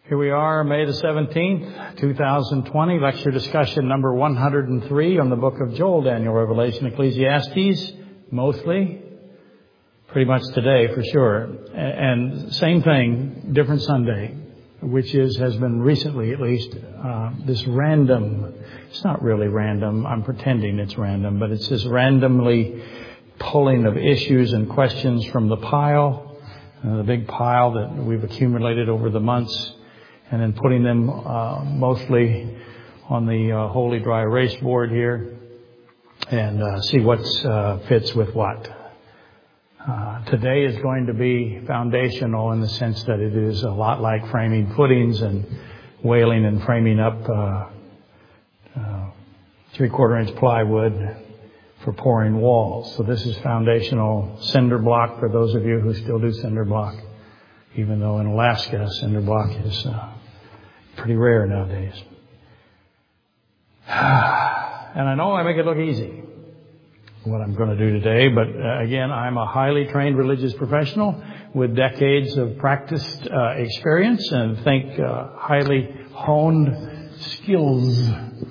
Here we are, May the 17th, 2020, lecture discussion number 103 on the book of Joel, Daniel, Revelation, Ecclesiastes, mostly. Pretty much today, for sure. And same thing, different Sunday, which has been recently at least, this random, it's not really random, I'm pretending it's random, but it's this randomly pulling of issues and questions from the pile, the big pile that we've accumulated over the months, and then putting them mostly on the Holy Dry Erase board here and see what fits with what. Today is going to be foundational in the sense that it is a lot like framing footings and wailing and framing up 3/4 inch plywood for pouring walls. So this is foundational cinder block for those of you who still do cinder block, even though in Alaska cinder block is pretty rare nowadays. And I know I make it look easy, what I'm going to do today, but again, I'm a highly trained religious professional with decades of practiced experience and think highly honed skills.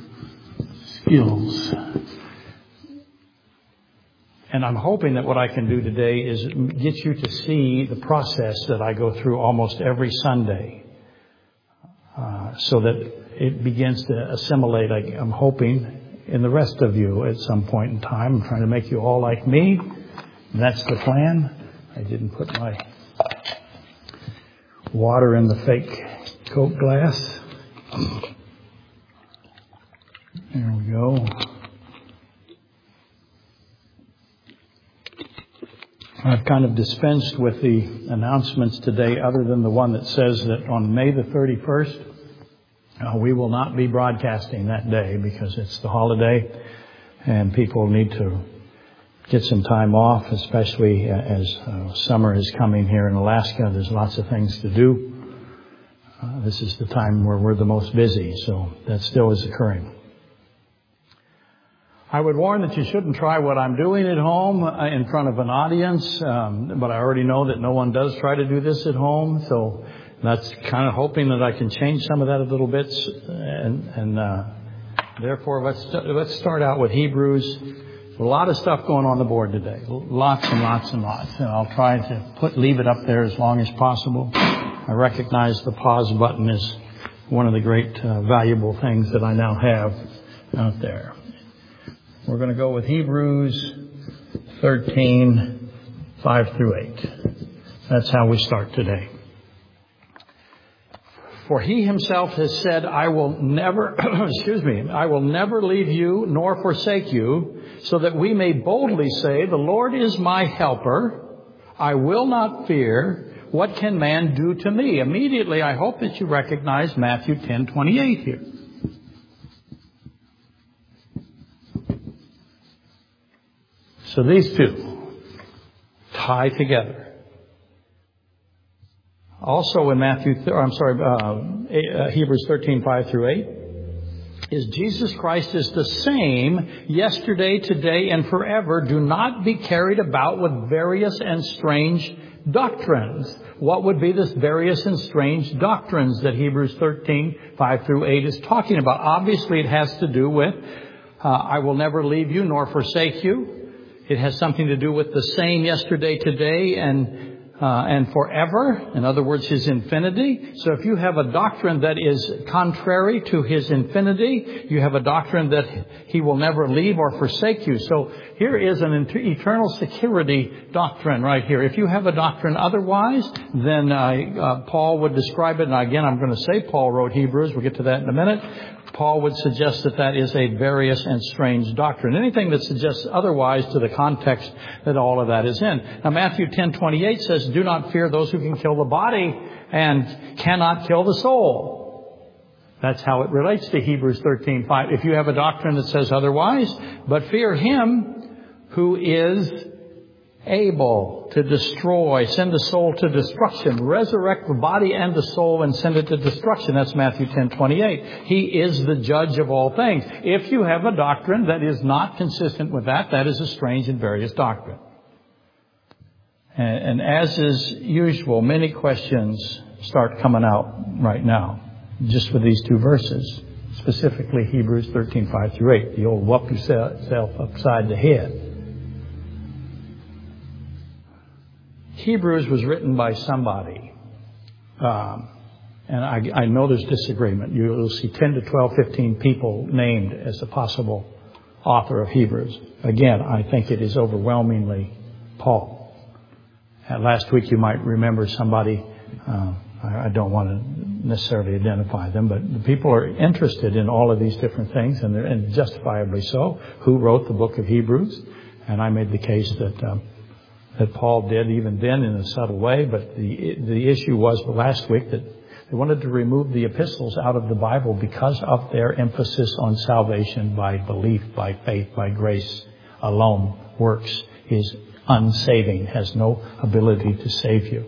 And I'm hoping that what I can do today is get you to see the process that I go through almost every Sunday, so that it begins to assimilate, I'm hoping, in the rest of you at some point in time. I'm trying to make you all like me. And that's the plan. I didn't put my water in the fake Coke glass. There we go. I've kind of dispensed with the announcements today other than the one that says that on May the 31st, we will not be broadcasting that day because it's the holiday and people need to get some time off, especially as summer is coming here in Alaska. There's lots of things to do. This is the time where we're the most busy, so that still is occurring. I would warn that you shouldn't try what I'm doing at home in front of an audience, but I already know that no one does try to do this at home, so that's kind of hoping that I can change some of that a little bit, and therefore let's start out with Hebrews. A lot of stuff going on the board today, lots and lots and lots, and I'll try to leave it up there as long as possible. I recognize the pause button is one of the great valuable things that I now have out there. We're going to go with Hebrews 13, 5 through 8. That's how we start today. For he himself has said, I will never, I will never leave you nor forsake you, so that we may boldly say, the Lord is my helper. I will not fear. What can man do to me? Immediately, I hope that you recognize Matthew 10:28 here. So these two tie together. Also in Hebrews 13, 5 through 8, is Jesus Christ is the same yesterday, today, and forever. Do not be carried about with various and strange doctrines. What would be this various and strange doctrines that Hebrews 13, 5 through 8 is talking about? Obviously, it has to do with I will never leave you nor forsake you. It has something to do with the same yesterday, today, and forever. In other words, His infinity. So if you have a doctrine that is contrary to His infinity, you have a doctrine that He will never leave or forsake you. So here is an eternal security doctrine right here. If you have a doctrine otherwise, then Paul would describe it. And again, I'm going to say Paul wrote Hebrews. We'll get to that in a minute. Paul would suggest that that is a various and strange doctrine. Anything that suggests otherwise to the context that all of that is in. Now, Matthew 10:28 says, do not fear those who can kill the body and cannot kill the soul. That's how it relates to Hebrews 13:5. If you have a doctrine that says otherwise, but fear Him who is able to destroy, send the soul to destruction, resurrect the body and the soul and send it to destruction. That's Matthew 10:28. He is the judge of all things. If you have a doctrine that is not consistent with that, that is a strange and various doctrine. And as is usual, many questions start coming out right now, just with these two verses, specifically Hebrews 13:5-8, the old whoop yourself upside the head. Hebrews was written by somebody, and I know there's disagreement. You'll see 10 to 12, 15 people named as the possible author of Hebrews. Again, I think it is overwhelmingly Paul. Last week you might remember somebody, I don't want to necessarily identify them, but the people are interested in all of these different things, and justifiably so, who wrote the book of Hebrews. And I made the case that Paul did even then in a subtle way, but the issue was last week that they wanted to remove the epistles out of the Bible because of their emphasis on salvation by belief, by faith, by grace alone. Works is unsaving, has no ability to save you.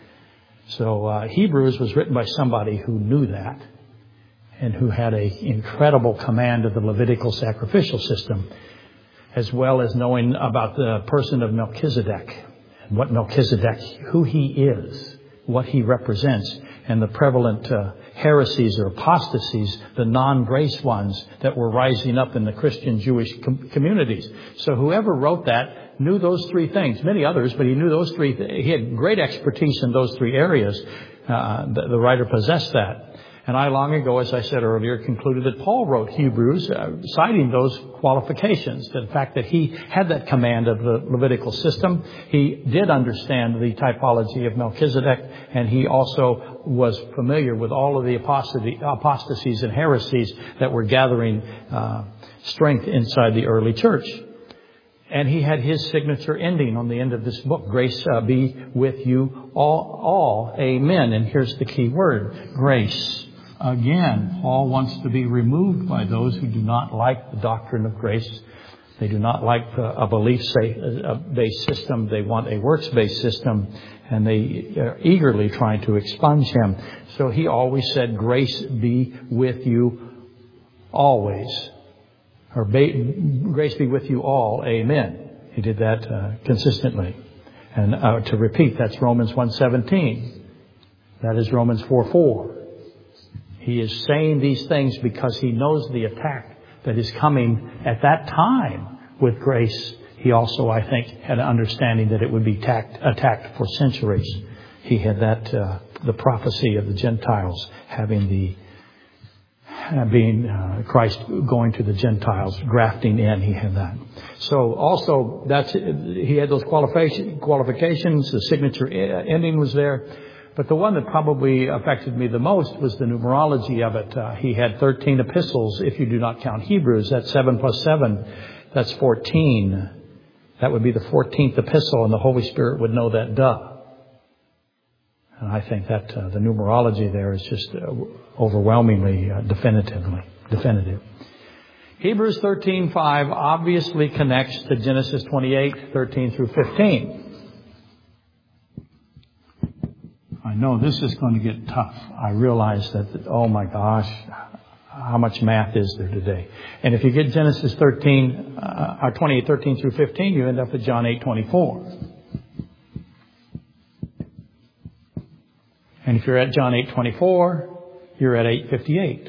So Hebrews was written by somebody who knew that and who had an incredible command of the Levitical sacrificial system, as well as knowing about the person of Melchizedek and what Melchizedek, who he is, what he represents, and the prevalent heresies or apostasies, the non-grace ones that were rising up in the Christian Jewish communities. So whoever wrote that knew those three things, many others, but he knew those three. He had great expertise in those three areas. The writer possessed that. And I long ago, as I said earlier, concluded that Paul wrote Hebrews, citing those qualifications. The fact that he had that command of the Levitical system. He did understand the typology of Melchizedek, and he also was familiar with all of the apostasies and heresies that were gathering strength inside the early church. And he had his signature ending on the end of this book. Grace be with you all. Amen. And here's the key word, grace. Again, Paul wants to be removed by those who do not like the doctrine of grace. They do not like a belief-based system. They want a works-based system, and they are eagerly trying to expunge him. So he always said, grace be with you always. Or grace be with you all. Amen. He did that consistently. And to repeat, that's Romans 1:17. That is Romans 4:4. He is saying these things because he knows the attack that is coming at that time with grace. He also, I think, had an understanding that it would be attacked for centuries. He had that, the prophecy of the Gentiles having being Christ going to the Gentiles, grafting in. He had that. So also he had those qualifications. The signature ending was there. But the one that probably affected me the most was the numerology of it. He had 13 epistles, if you do not count Hebrews. That's 7 plus 7. That's 14. That would be the 14th epistle, and the Holy Spirit would know that, And I think that the numerology there is just overwhelmingly definitive. Hebrews 13:5 obviously connects to Genesis 28:13-15. I know this is going to get tough. I realize that, oh my gosh, how much math is there today? And if you get Genesis 28:13-15, you end up at John 8:24. And if you're at John 8:24, you're at 8:58.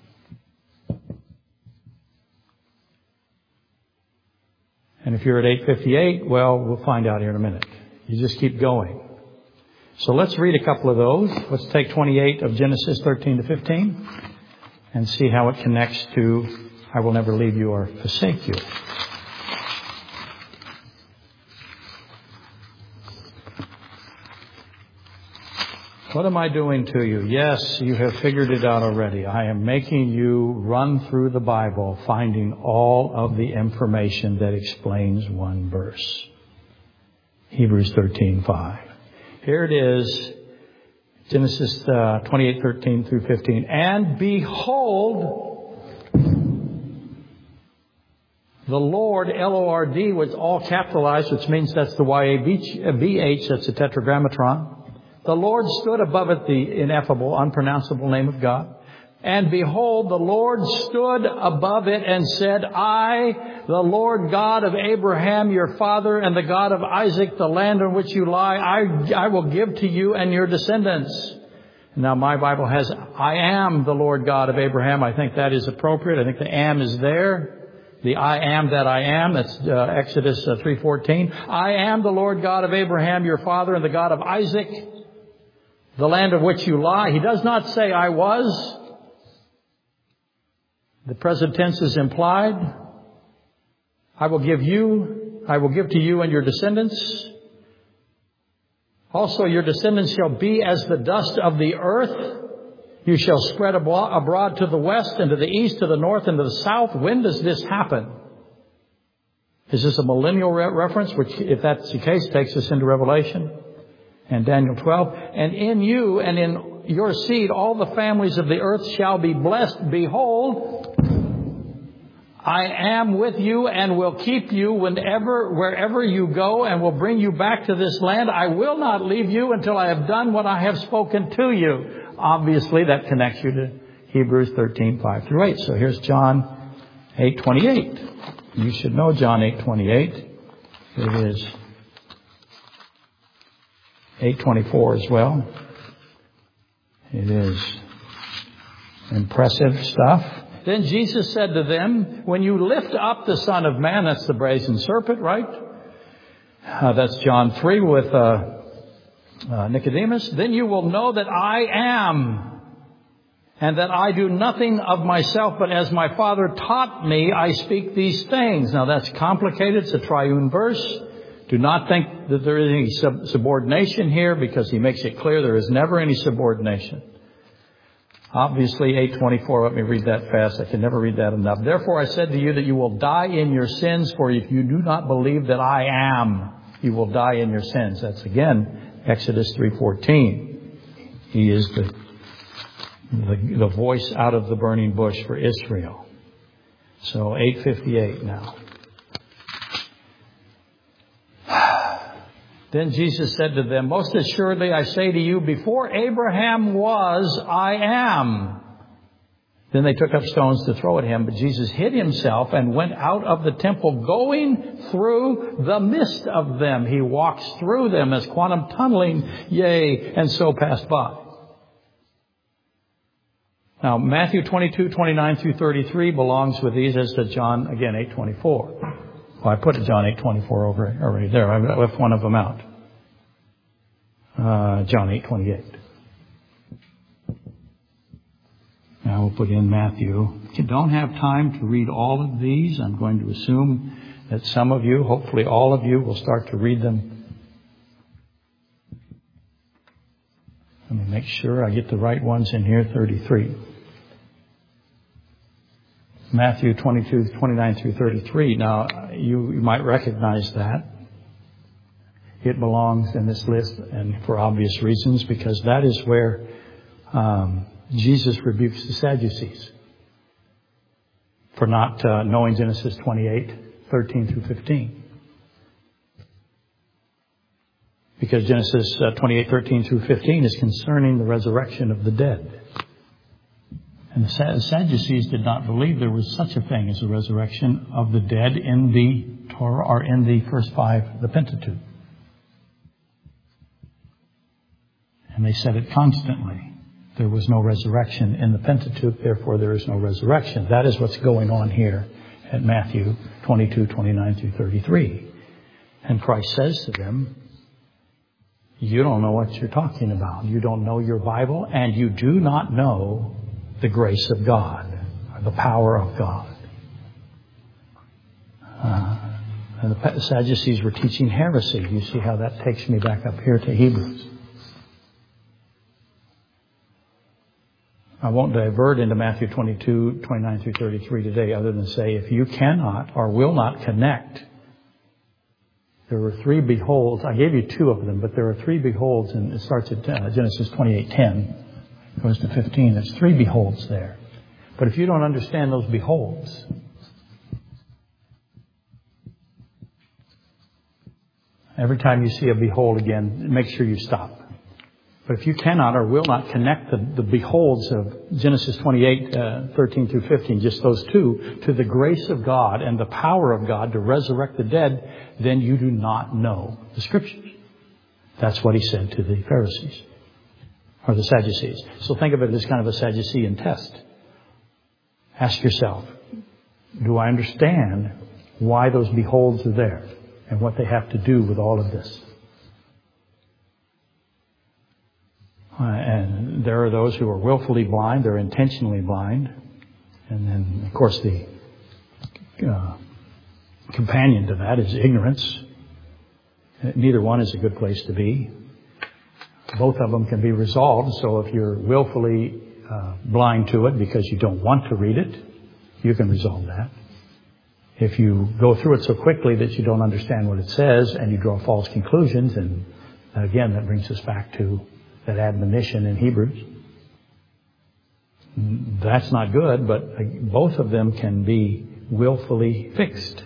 And if you're at 8:58, well, we'll find out here in a minute. You just keep going. So let's read a couple of those. Let's take 28 of Genesis 13-15 and see how it connects to I will never leave you or forsake you. What am I doing to you? Yes, you have figured it out already. I am making you run through the Bible, finding all of the information that explains one verse. Hebrews 13:5. Here it is, Genesis 28:13-15. And behold, the Lord, L-O-R-D, was all capitalized, which means that's the Y-A-B-H, that's the Tetragrammaton. The Lord stood above it, the ineffable, unpronounceable name of God. And behold, the Lord stood above it and said, I, the Lord God of Abraham, your father, and the God of Isaac, the land on which you lie, I will give to you and your descendants. Now my Bible has, I am the Lord God of Abraham. I think that is appropriate. I think the am is there. The I am that I am. That's Exodus 3:14. I am the Lord God of Abraham, your father, and the God of Isaac, the land of which you lie. He does not say I was. The present tense is implied. I will give to you and your descendants. Also your descendants shall be as the dust of the earth. You shall spread abroad to the west and to the east, to the north and to the south. When does this happen? Is this a millennial reference, which, if that's the case, takes us into Revelation and Daniel 12? And in you and in your seed, all the families of the earth shall be blessed. Behold, I am with you and will keep you wherever you go, and will bring you back to this land. I will not leave you until I have done what I have spoken to you. Obviously, that connects you to Hebrews 13:5-8. So here's John 8:28. You should know John 8:28. It is 8:24 as well. It is impressive stuff. Then Jesus said to them, when you lift up the Son of Man, that's the brazen serpent, right? That's John 3 with Nicodemus. Then you will know that I am, and that I do nothing of myself, but as my Father taught me, I speak these things. Now that's complicated. It's a triune verse. Do not think that there is any subordination here, because he makes it clear there is never any subordination. Obviously, 8:24, let me read that fast. I can never read that enough. Therefore I said to you that you will die in your sins, for if you do not believe that I am, you will die in your sins. That's again Exodus 3:14. He is the voice out of the burning bush for Israel. So 8:58 now. Then Jesus said to them, most assuredly I say to you, before Abraham was, I am. Then they took up stones to throw at him, but Jesus hid himself and went out of the temple, going through the midst of them. He walks through them as quantum tunneling, yea, and so passed by. Now, Matthew 22:29-33 belongs with these, as to John, again, 8:24. Well, I put John 8:24 over already there. I left one of them out. John 8:28. Now we'll put in Matthew. You don't have time to read all of these. I'm going to assume that some of you, hopefully all of you, will start to read them. Let me make sure I get the right ones in here. 33. Matthew 22:29-33. Now, you might recognize that. It belongs in this list, and for obvious reasons, because that is where Jesus rebukes the Sadducees for not knowing Genesis 28:13-15. Because Genesis 28:13-15 is concerning the resurrection of the dead. And the Sadducees did not believe there was such a thing as a resurrection of the dead in the Torah or in the first five, the Pentateuch. And they said it constantly. There was no resurrection in the Pentateuch, therefore there is no resurrection. That is what's going on here at Matthew 22:29-33. And Christ says to them, you don't know what you're talking about. You don't know your Bible, and you do not know the grace of God, or the power of God. And the Sadducees were teaching heresy. You see how that takes me back up here to Hebrews. I won't divert into Matthew 22:29-33 today, other than say, if you cannot or will not connect, there were three beholds. I gave you two of them, but there are three beholds, and it starts at Genesis 28:10. Goes to 15. There's three beholds there. But if you don't understand those beholds, every time you see a behold again, make sure you stop. But if you cannot or will not connect the beholds of Genesis 28:13-15, just those two, to the grace of God and the power of God to resurrect the dead, then you do not know the Scriptures. That's what he said to the Pharisees. or the Sadducees. So think of it as kind of a Sadducean test. Ask yourself, do I understand why those beholds are there and what they have to do with all of this? And there are those who are willfully blind, they're intentionally blind. And then, of course, the companion to that is ignorance. Neither one is a good place to be. Both of them can be resolved. So if you're willfully blind to it because you don't want to read it, you can resolve that. If you go through it so quickly that you don't understand what it says and you draw false conclusions, and again, that brings us back to that admonition in Hebrews. That's not good, but both of them can be willfully fixed,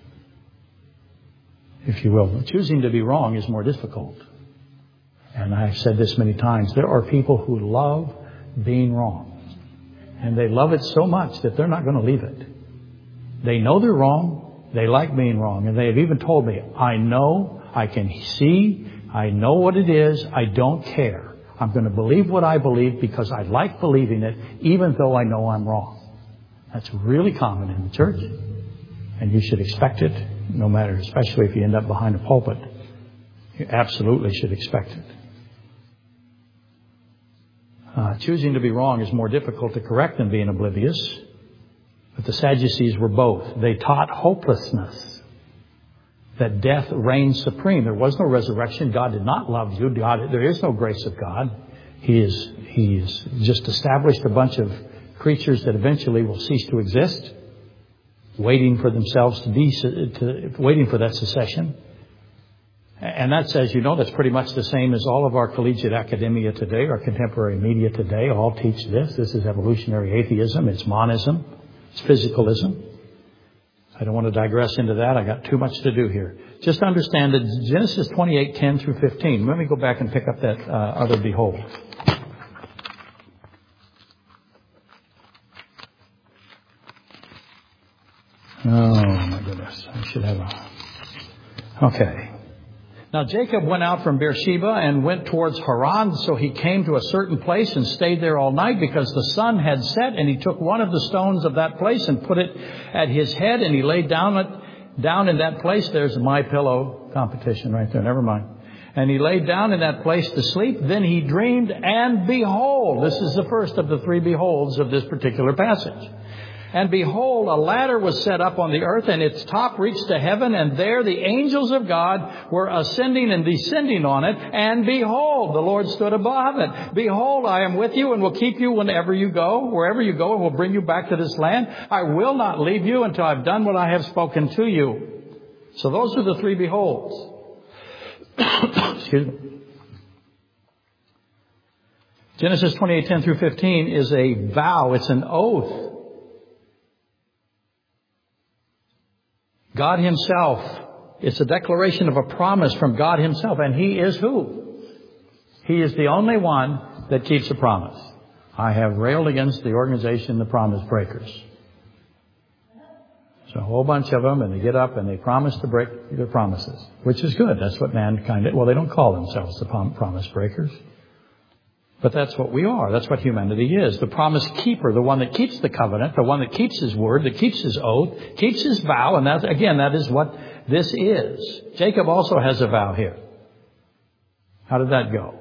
if you will. Choosing to be wrong is more difficult. And I've said this many times. There are people who love being wrong. And they love it so much that they're not going to leave it. They know they're wrong. They like being wrong. And they have even told me, I know, I can see, I know what it is. I don't care. I'm going to believe what I believe because I like believing it, even though I know I'm wrong. That's really common in the church. And you should expect it, no matter, especially if you end up behind a pulpit. You absolutely should expect it. Choosing to be wrong is more difficult to correct than being oblivious. But the Sadducees were both. They taught hopelessness, that death reigns supreme. There was no resurrection. God did not love you. There is no grace of God. He is just established a bunch of creatures that eventually will cease to exist, waiting for themselves waiting for that secession. And that says, that's pretty much the same as all of our collegiate academia today, our contemporary media today, all teach this. This is evolutionary atheism. It's monism. It's physicalism. I don't want to digress into that. I got too much to do here. Just understand that Genesis 28:10 through 15. Let me go back and pick up that other behold. Oh, my goodness. I should have Okay. Now Jacob went out from Beersheba and went towards Haran. So he came to a certain place and stayed there all night because the sun had set. And he took one of the stones of that place and put it at his head. And he laid down in that place. There's my pillow competition right there. Never mind. And he laid down in that place to sleep. Then he dreamed, and behold, this is the first of the three beholds of this particular passage. And behold, a ladder was set up on the earth, and its top reached to heaven, and there the angels of God were ascending and descending on it. And behold, the Lord stood above it. Behold, I am with you and will keep you wherever you go, and will bring you back to this land. I will not leave you until I've done what I have spoken to you. So those are the three beholds. Excuse me. Genesis 28:10 through 15 is a vow. It's an oath. God Himself. It's a declaration of a promise from God Himself. And He is who? He is the only one that keeps a promise. I have railed against the organization, the Promise Breakers. So a whole bunch of them, and they get up and they promise to break their promises, which is good. That's what mankind is. Well, they don't call themselves the Promise Breakers. But that's what we are. That's what humanity is. The promise keeper, the one that keeps the covenant, the one that keeps his word, that keeps his oath, keeps his vow. And that is what this is. Jacob also has a vow here. How did that go?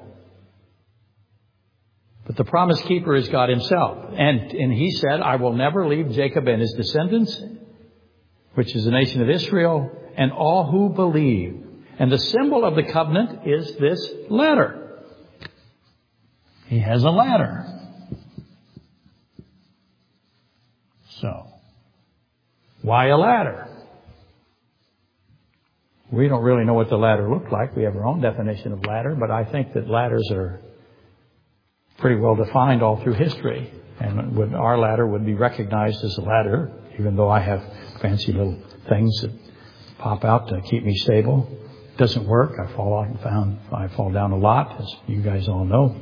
But the promise keeper is God Himself. And He said, I will never leave Jacob and his descendants, which is the nation of Israel, and all who believe. And the symbol of the covenant is this ladder. He has a ladder. So, why a ladder? We don't really know what the ladder looked like. We have our own definition of ladder, but I think that ladders are pretty well defined all through history. And our ladder would be recognized as a ladder, even though I have fancy little things that pop out to keep me stable. It doesn't work. I fall down a lot, as you guys all know.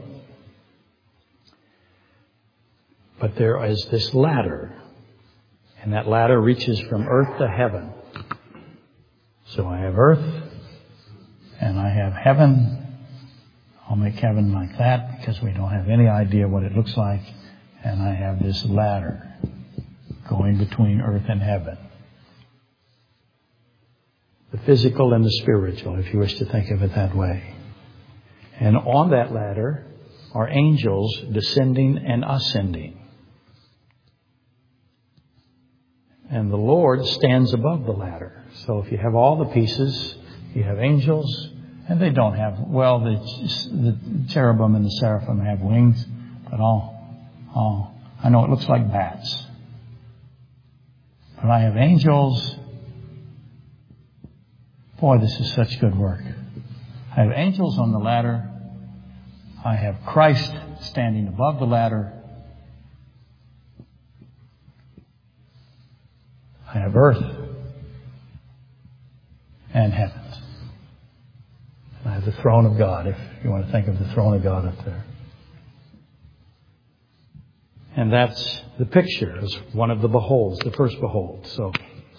But there is this ladder, and that ladder reaches from earth to heaven. So I have earth, and I have heaven I'll make heaven like that because we don't have any idea what it looks like. And I have this ladder going between earth and heaven. The physical and the spiritual, if you wish to think of it that way. And on that ladder are angels descending and ascending. And the Lord stands above the ladder. So if you have all the pieces, you have angels, and they don't have, well, the cherubim and the seraphim have wings, but I know it looks like bats. But I have angels. Boy, this is such good work. I have angels on the ladder. I have Christ standing above the ladder. I have earth and heavens. I have the throne of God, if you want to think of the throne of God up there. And that's the picture as one of the beholds, the first behold. So,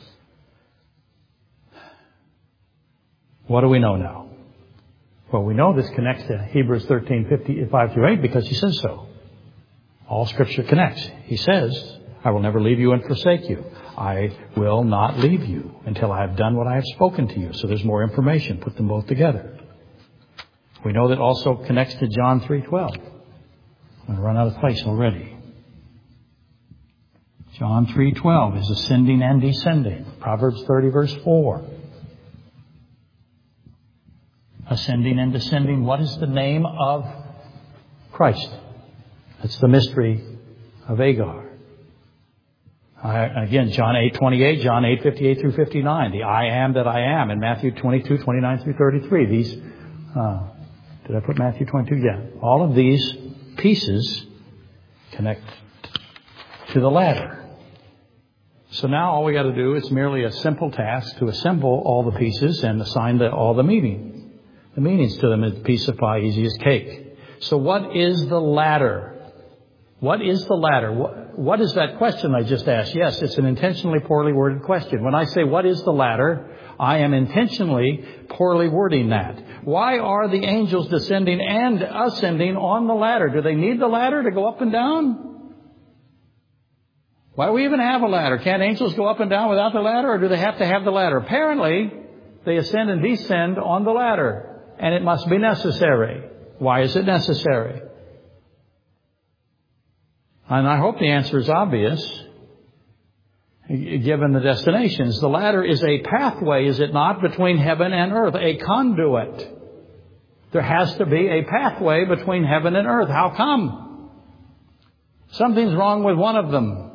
what do we know now? Well, we know this connects to Hebrews 13:5-8 because he says so. All Scripture connects. He says, I will never leave you and forsake you. I will not leave you until I have done what I have spoken to you. So there's more information. Put them both together. We know that also connects to John 3:12. I'm going to run out of place already. John 3:12 is ascending and descending. Proverbs 30 verse 4. Ascending and descending. What is the name of Christ? That's the mystery of Agar. Again, John 8:28, John 8:58-59. The I am that I am in Matthew 22:29-33. These, did I put Matthew 22? Yeah. All of these pieces connect to the ladder. So now all we got to do is merely a simple task to assemble all the pieces and assign all the meanings to them. As piece of pie, easy as cake. So what is the ladder? What is the ladder? What is that question I just asked? Yes, it's an intentionally poorly worded question. When I say what is the ladder, I am intentionally poorly wording that. Why are the angels descending and ascending on the ladder? Do they need the ladder to go up and down? Why do we even have a ladder? Can't angels go up and down without the ladder, or do they have to have the ladder? Apparently, they ascend and descend on the ladder, and it must be necessary. Why is it necessary? And I hope the answer is obvious, given the destinations. The ladder is a pathway, is it not, between heaven and earth, a conduit. There has to be a pathway between heaven and earth. How come? Something's wrong with one of them.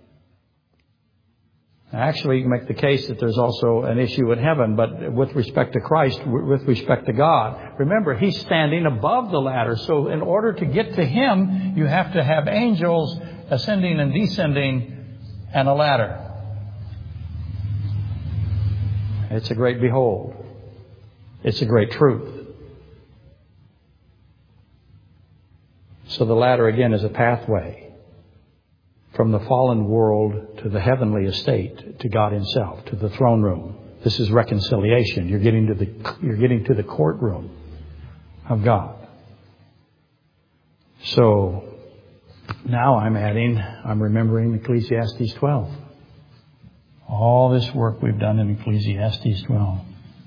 Actually, you can make the case that there's also an issue in heaven, but with respect to Christ, with respect to God. Remember, He's standing above the ladder. So in order to get to Him, you have to have angels ascending and descending and a ladder. It's a great behold. It's a great truth. So the ladder, again, is a pathway from the fallen world to the heavenly estate, to God Himself, to the throne room. This is reconciliation. You're getting to the courtroom of God. So now I'm remembering Ecclesiastes 12. All this work we've done in Ecclesiastes 12.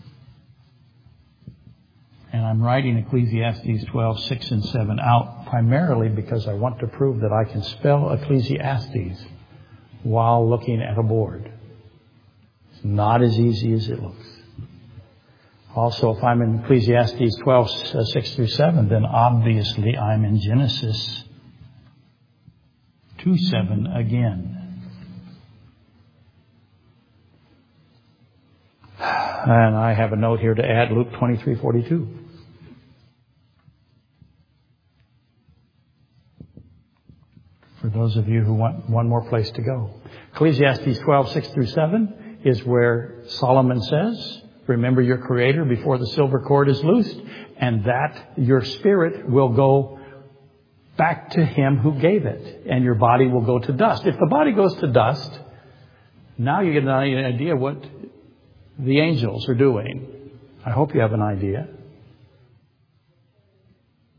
And I'm writing Ecclesiastes 12, 6 and 7 out primarily because I want to prove that I can spell Ecclesiastes while looking at a board. It's not as easy as it looks. Also, if I'm in Ecclesiastes 12, 6 through 7, then obviously I'm in Genesis 2, 7 again. And I have a note here to add Luke 23:42. For those of you who want one more place to go. Ecclesiastes 12, 6 through 7 is where Solomon says, remember your Creator before the silver cord is loosed, and that your spirit will go back to Him who gave it, and your body will go to dust. If the body goes to dust, now you get an idea what the angels are doing. I hope you have an idea.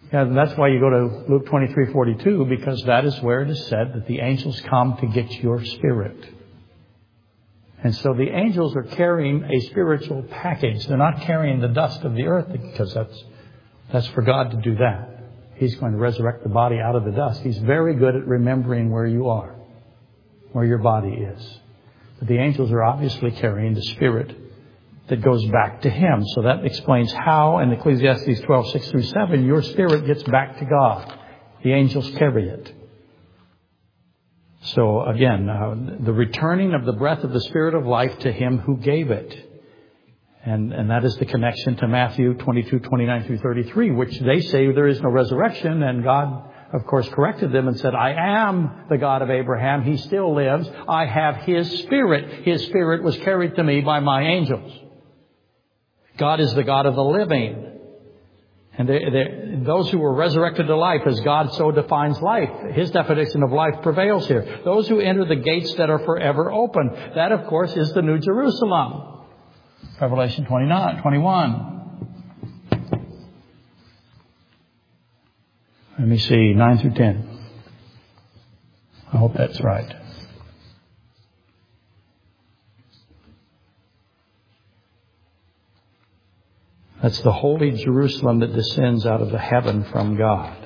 Yeah, that's why you go to Luke 23:42, because that is where it is said that the angels come to get your spirit. And so the angels are carrying a spiritual package. They're not carrying the dust of the earth, because that's for God to do that. He's going to resurrect the body out of the dust. He's very good at remembering where you are, where your body is. But the angels are obviously carrying the spirit that goes back to Him. So that explains how in Ecclesiastes 12:6-7, your spirit gets back to God. The angels carry it. So again, the returning of the breath of the Spirit of life to Him who gave it. And that is the connection to Matthew 22:29-33, which they say there is no resurrection. And God, of course, corrected them and said, I am the God of Abraham. He still lives. I have His Spirit. His Spirit was carried to me by my angels. God is the God of the living. And those who were resurrected to life, as God so defines life, His definition of life prevails here. Those who enter the gates that are forever open. That, of course, is the New Jerusalem. Revelation 21. Let me see, 9-10. I hope that's right. That's the holy Jerusalem that descends out of the heaven from God.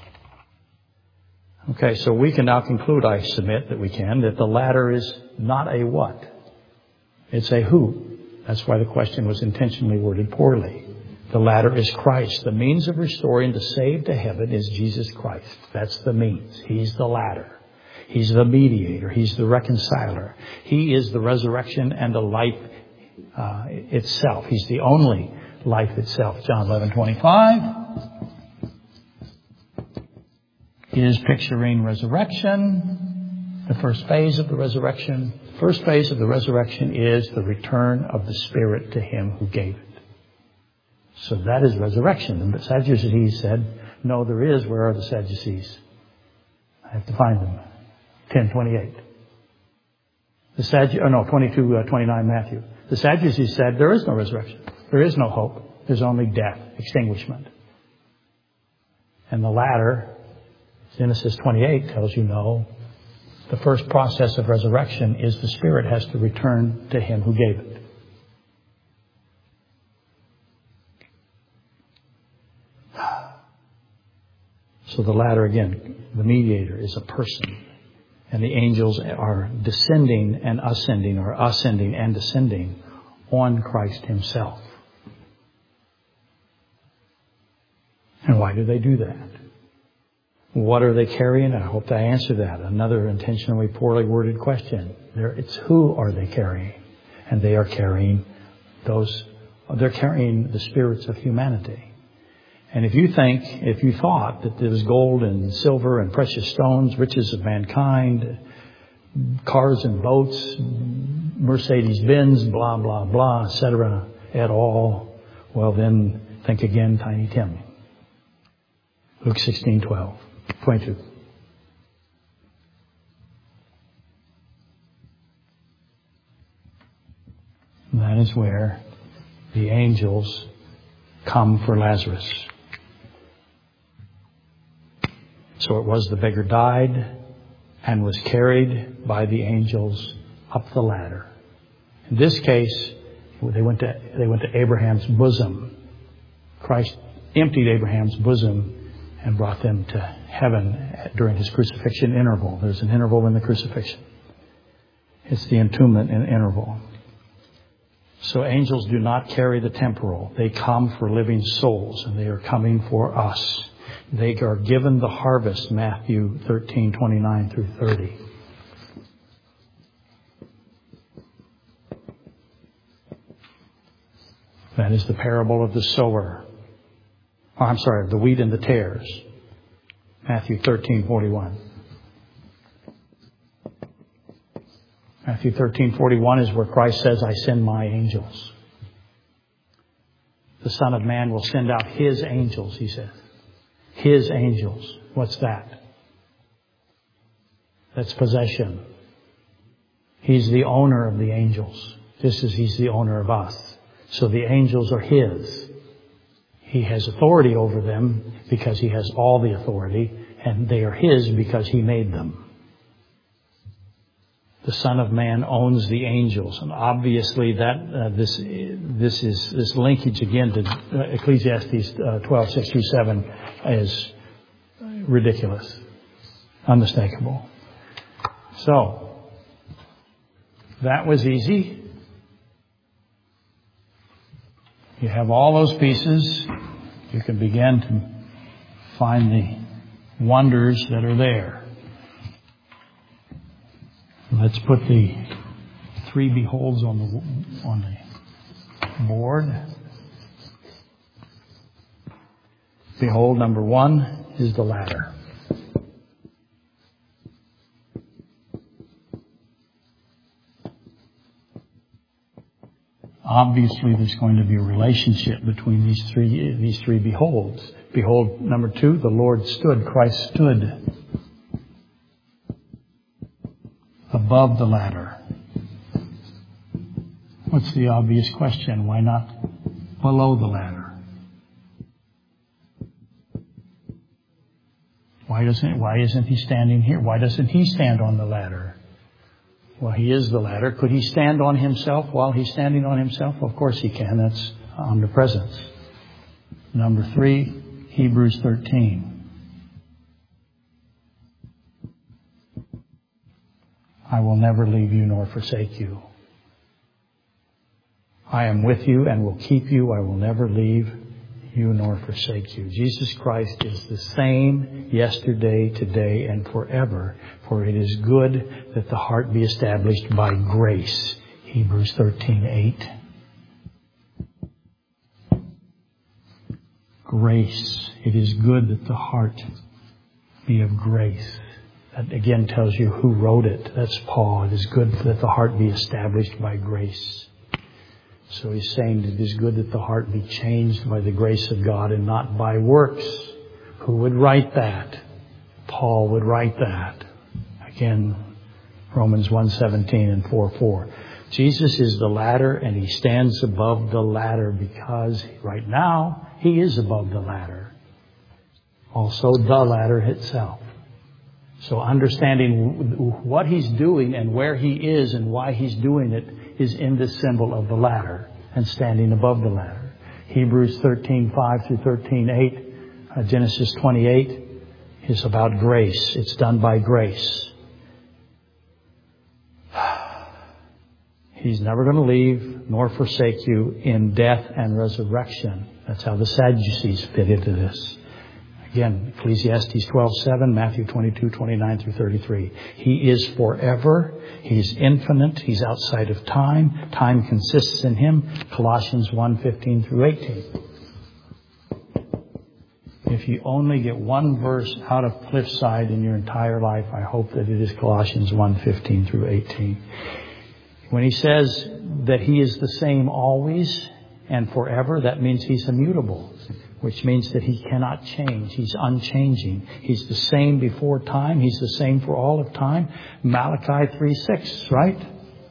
Okay, so we can now conclude, I submit that we can, that the latter is not a what? It's a who. That's why the question was intentionally worded poorly. The latter is Christ. The means of restoring the saved to heaven is Jesus Christ. That's the means. He's the ladder. He's the mediator. He's the reconciler. He is the resurrection and the life itself. He's the only life itself. John 11:25 is picturing resurrection, the first phase of the resurrection. The first phase of the resurrection is the return of the Spirit to Him who gave it. So that is resurrection. And the Sadducees said, no, there is. Where are the Sadducees? I have to find them. 10:28. 22:29 Matthew. The Sadducees said there is no resurrection. There is no hope. There's only death, extinguishment. And the latter, Genesis 28 tells you no. The first process of resurrection is the Spirit has to return to Him who gave it. So the latter, again, the mediator is a person. And the angels are descending and ascending, or ascending and descending on Christ Himself. And why do they do that? What are they carrying? I hope I answer that. Another intentionally poorly worded question. It's who are they carrying? And they are carrying they're carrying the spirits of humanity. And if you thought that there was gold and silver and precious stones, riches of mankind, cars and boats, Mercedes-Benz, blah, blah, blah, etc., at all, well then think again, Tiny Tim. Luke 16:22. And that is where the angels come for Lazarus. So it was the beggar died and was carried by the angels up the ladder. In this case, they went to Abraham's bosom. Christ emptied Abraham's bosom and brought them to heaven during His crucifixion interval. There's an interval in the crucifixion. It's the entombment interval. So angels do not carry the temporal. They come for living souls, and they are coming for us. They are given the harvest, Matthew 13:29-30. That is the parable of the sower. The wheat and the tares. Matthew 13:41. Matthew 13:41 is where Christ says, I send my angels. The Son of Man will send out His angels, He says. His angels. What's that? That's possession. He's the owner of the angels, just as He's the owner of us. So the angels are His. He has authority over them because He has all the authority, and they are His because He made them. The Son of Man owns the angels, and obviously that this linkage again to Ecclesiastes 12:6-7 is ridiculous, unmistakable. So that was easy. You have all those pieces. You can begin to find the wonders that are there. Let's put the three beholds on the board. Behold, number one is the ladder. Obviously, there's going to be a relationship between these three beholds. Behold, number two, the Lord stood. Christ stood above the ladder. What's the obvious question? Why not below the ladder? Why isn't He standing here? Why doesn't He stand on the ladder? Well, He is the ladder. Could He stand on Himself while He's standing on Himself? Of course He can. That's omnipresence. Number three, Hebrews 13. I will never leave you nor forsake you. I am with you and will keep you. I will never leave you nor forsake you. Jesus Christ is the same yesterday, today, and forever. For it is good that the heart be established by grace. Hebrews 13:8. Grace. It is good that the heart be of grace. That again tells you who wrote it. That's Paul. It is good that the heart be established by grace. So he's saying that it is good that the heart be changed by the grace of God and not by works. Who would write that? Paul would write that. Again, Romans 1:17 and 4:4. Jesus is the ladder and He stands above the ladder because right now He is above the ladder. Also the ladder itself. So understanding what He's doing and where He is and why He's doing it is in this symbol of the ladder and standing above the ladder. Hebrews 13:5-13:8, Genesis 28 is about grace. It's done by grace. He's never going to leave nor forsake you in death and resurrection. That's how the Sadducees fit into this. Again, Ecclesiastes 12:7, Matthew 22:29-33. He is forever. He's infinite. He's outside of time. Time consists in Him. Colossians 1:15-18. If you only get one verse out of Cliffside in your entire life, I hope that it is Colossians 1:15-18. When he says that He is the same always and forever, that means He's immutable, which means that He cannot change. He's unchanging. He's the same before time. He's the same for all of time. Malachi 3:6, right?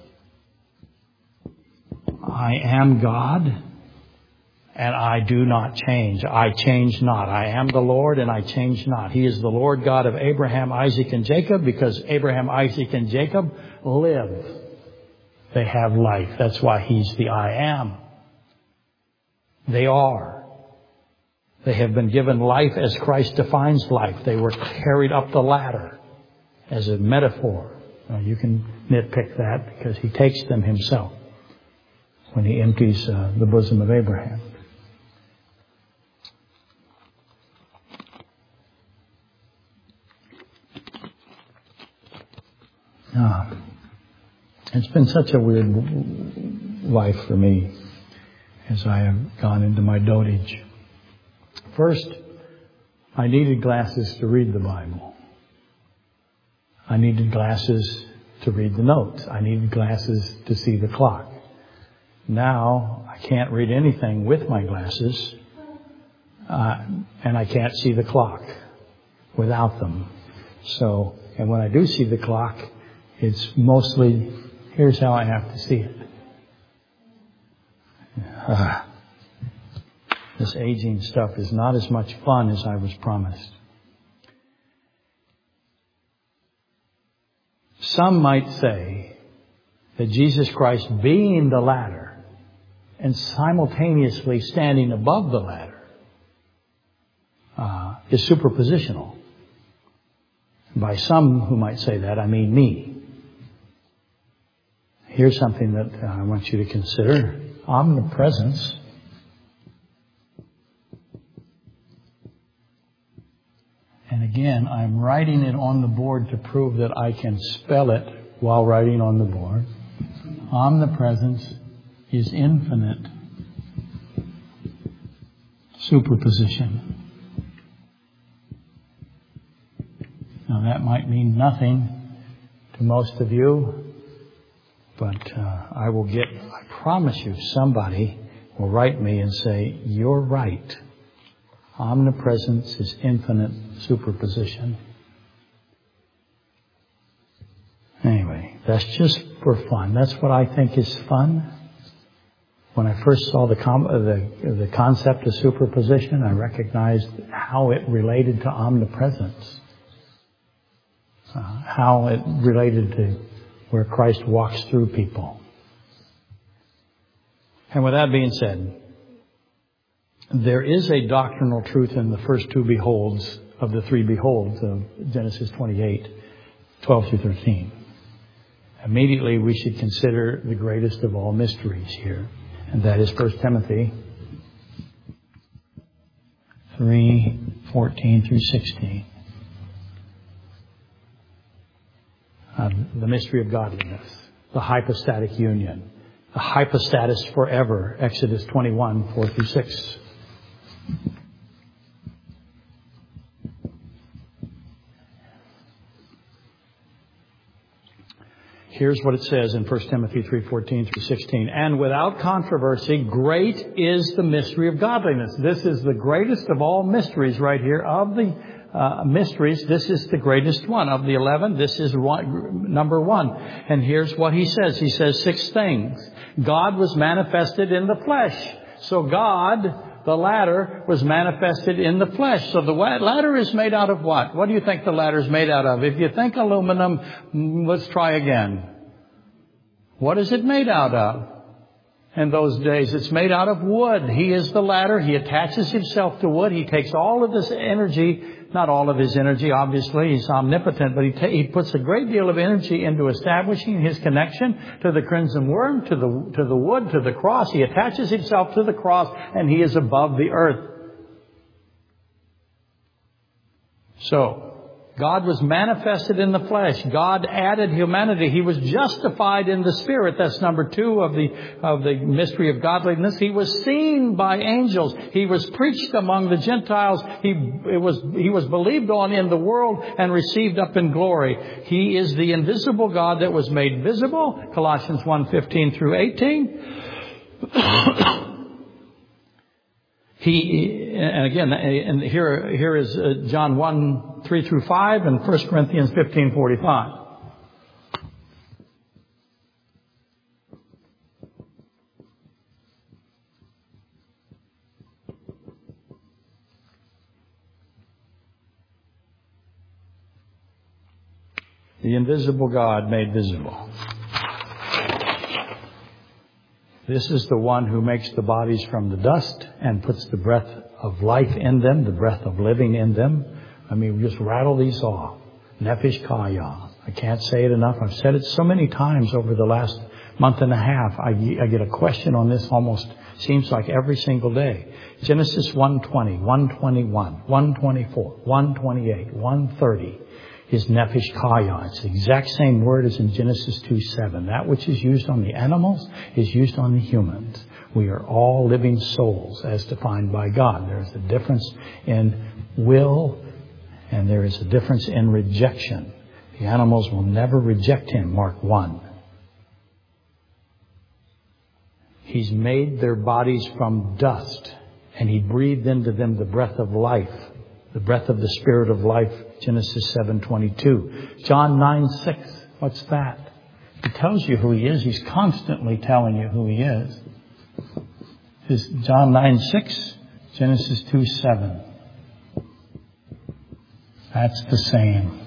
I am God and I do not change. I change not. I am the Lord and I change not. He is the Lord God of Abraham, Isaac, and Jacob because Abraham, Isaac, and Jacob live. They have life. That's why He's the I am. They are. They have been given life as Christ defines life. They were carried up the ladder as a metaphor. Now, you can nitpick that because He takes them Himself when He empties the bosom of Abraham. It's been such a weird life for me as I have gone into my dotage. First, I needed glasses to read the Bible. I needed glasses to read the notes. I needed glasses to see the clock. Now, I can't read anything with my glasses, and I can't see the clock without them. So, and when I do see the clock, it's mostly, here's how I have to see it. This aging stuff is not as much fun as I was promised. Some might say that Jesus Christ, being the ladder and simultaneously standing above the ladder, is superpositional. By some who might say that, I mean me. Here's something that I want you to consider. Omnipresence and again, I'm writing it on the board to prove that I can spell it while writing on the board. Omnipresence is infinite superposition. Now that might mean nothing to most of you, but I promise you, somebody will write me and say, you're right. Omnipresence is infinite superposition. Anyway, that's just for fun. That's what I think is fun. When I first saw the concept of superposition, I recognized how it related to omnipresence. How it related to where Christ walks through people. And with that being said, there is a doctrinal truth in the first two beholds of the three beholds of Genesis 28, 12 through 13. Immediately we should consider the greatest of all mysteries here, and that is 1 Timothy 3, 14 through 16. The mystery of godliness, the hypostatic union, the hypostatus forever, Exodus 21, 4 through 6. Here's what it says in 1 Timothy 3:14 through 16. And without controversy, great is the mystery of godliness. This is the greatest of all mysteries right here. Of the mysteries, this is the greatest one. Of the 11, this is number one. And here's what he says. He says 6 things. God was manifested in the flesh. So God, the ladder, was manifested in the flesh. So the ladder is made out of what? What do you think the ladder is made out of? If you think aluminum, let's try again. What is it made out of? In those days, it's made out of wood. He is the ladder. He attaches himself to wood. He takes all of this energy, not all of his energy, obviously. He's omnipotent, but he puts a great deal of energy into establishing his connection to the crimson worm, to the wood, to the cross. He attaches himself to the cross, and he is above the earth. So, God was manifested in the flesh. God added humanity. He was justified in the Spirit. That's number 2 of the mystery of godliness. He was seen by angels. He was preached among the Gentiles. He was believed on in the world and received up in glory. He is the invisible God that was made visible. Colossians 1:15 through 18. And here is John 1:3 through 5 and 1 Corinthians 15:45. The invisible God made visible. This is the one who makes the bodies from the dust and puts the breath of life in them, the breath of living in them. I mean, we just rattle these off. Nefesh Kaya. I can't say it enough. I've said it so many times over the last month and a half. I get a question on this almost seems like every single day. Genesis 1:20, 1:21, 1:24, 1:28, 1:30. Is Nefesh Kaya. It's the exact same word as in Genesis 2:7. That which is used on the animals is used on the humans. We are all living souls as defined by God. There is a difference in will and there is a difference in rejection. The animals will never reject him, Mark 1. He's made their bodies from dust and he breathed into them the breath of life. The breath of the Spirit of life, Genesis 7:22. John 9:6. What's that? He tells you who he is. He's constantly telling you who he is. John 9:6. Genesis 2:7. That's the same.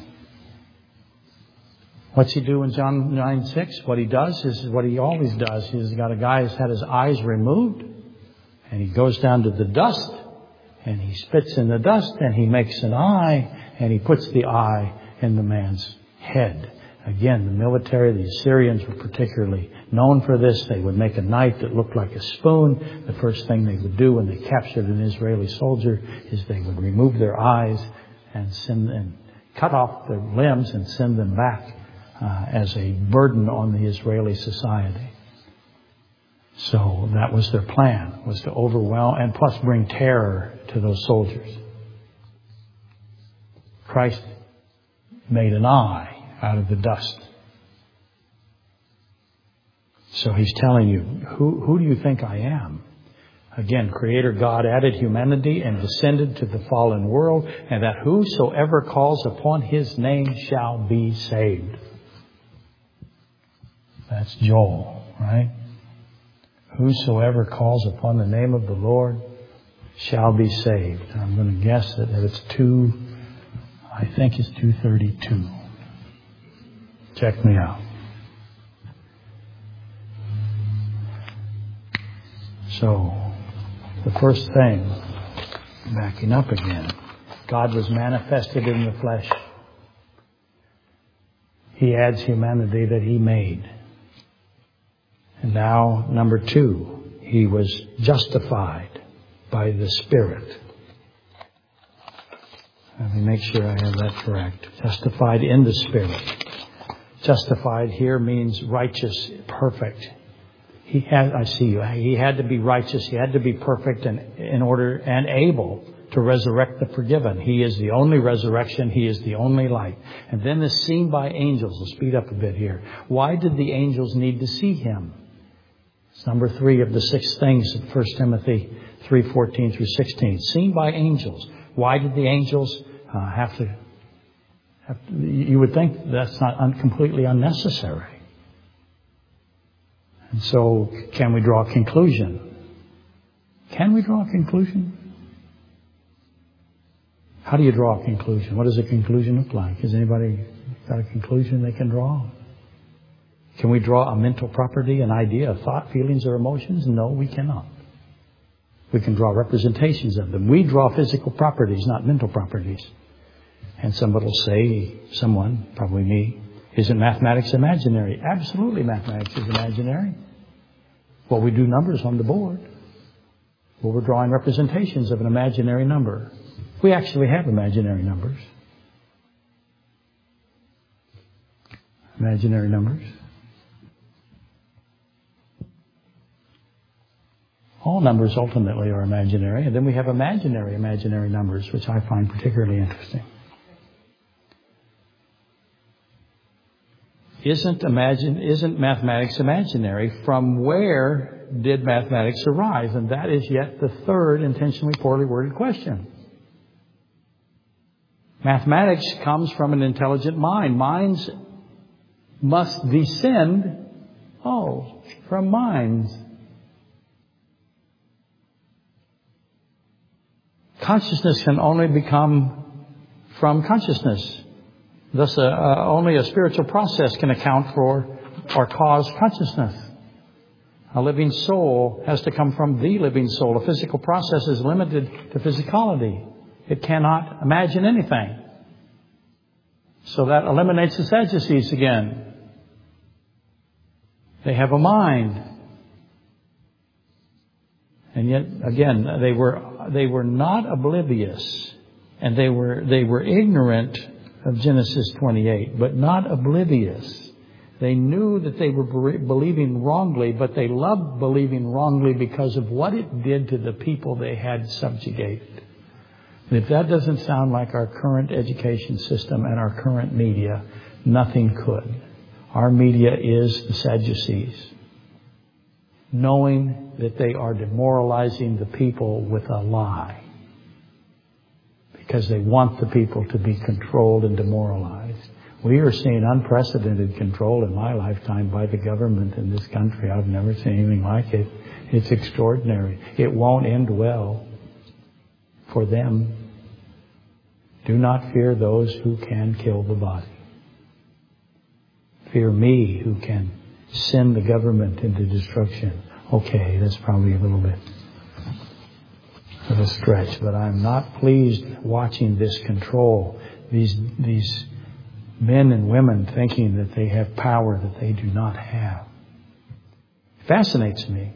What's he do in John 9:6? What he does is what he always does. He's got a guy who's had his eyes removed, and he goes down to the dust, and he spits in the dust, and he makes an eye, and he puts the eye in the man's head. Again, the military, the Assyrians were particularly known for this. They would make a knife that looked like a spoon. The first thing they would do when they captured an Israeli soldier is they would remove their eyes and cut off their limbs and send them back as a burden on the Israeli society. So that was their plan, was to overwhelm and plus bring terror to those soldiers. Christ made an eye out of the dust. So he's telling you, who do you think I am? Again, Creator God added humanity and descended to the fallen world, and that whosoever calls upon His name shall be saved. That's Joel, right? Whosoever calls upon the name of the Lord shall be saved. I'm going to guess that it's 232. Check me out. So, the first thing, backing up again, God was manifested in the flesh. He adds humanity that He made. And now, number 2, He was justified by the Spirit. Let me make sure I have that correct. Justified in the Spirit. Justified here means righteous, perfect. He had to be righteous. He had to be perfect in order and able to resurrect the forgiven. He is the only resurrection. He is the only light. And then the seen by angels. We'll speed up a bit here. Why did the angels need to see Him? It's number 3 of the 6 things in 1 Timothy 3:14 through 16. Seen by angels. Why did the angels have to? You would think that's not completely unnecessary. And so, can we draw a conclusion? Can we draw a conclusion? How do you draw a conclusion? What does a conclusion look like? Has anybody got a conclusion they can draw? Can we draw a mental property, an idea, a thought, feelings, or emotions? No, we cannot. We can draw representations of them. We draw physical properties, not mental properties. And somebody will say, someone, probably me, isn't mathematics imaginary? Absolutely, mathematics is imaginary. Well, we do numbers on the board. Well, we're drawing representations of an imaginary number. We actually have imaginary numbers. Imaginary numbers. All numbers ultimately are imaginary. And then we have imaginary numbers, which I find particularly interesting. Isn't mathematics imaginary? From where did mathematics arise? And that is yet the third intentionally poorly worded question. Mathematics comes from an intelligent mind. Minds must descend, from minds. Consciousness can only become from consciousness. Thus, only a spiritual process can account for or cause consciousness. A living soul has to come from the living soul. A physical process is limited to physicality. It cannot imagine anything. So that eliminates the Sadducees again. They have a mind. And yet, again, they were not oblivious. And they were ignorant of Genesis 28, but not oblivious. They knew that they were believing wrongly, but they loved believing wrongly because of what it did to the people they had subjugated. And if that doesn't sound like our current education system and our current media, nothing could. Our media is the Sadducees, knowing that they are demoralizing the people with a lie. Because they want the people to be controlled and demoralized. We are seeing unprecedented control in my lifetime by the government in this country. I've never seen anything like it. It's extraordinary. It won't end well. for them. Do not fear those who can kill the body. Fear me who can send the government into destruction. Okay, that's probably a little bit of a stretch, but I'm not pleased watching this control. These men and women thinking that they have power that they do not have. Fascinates me.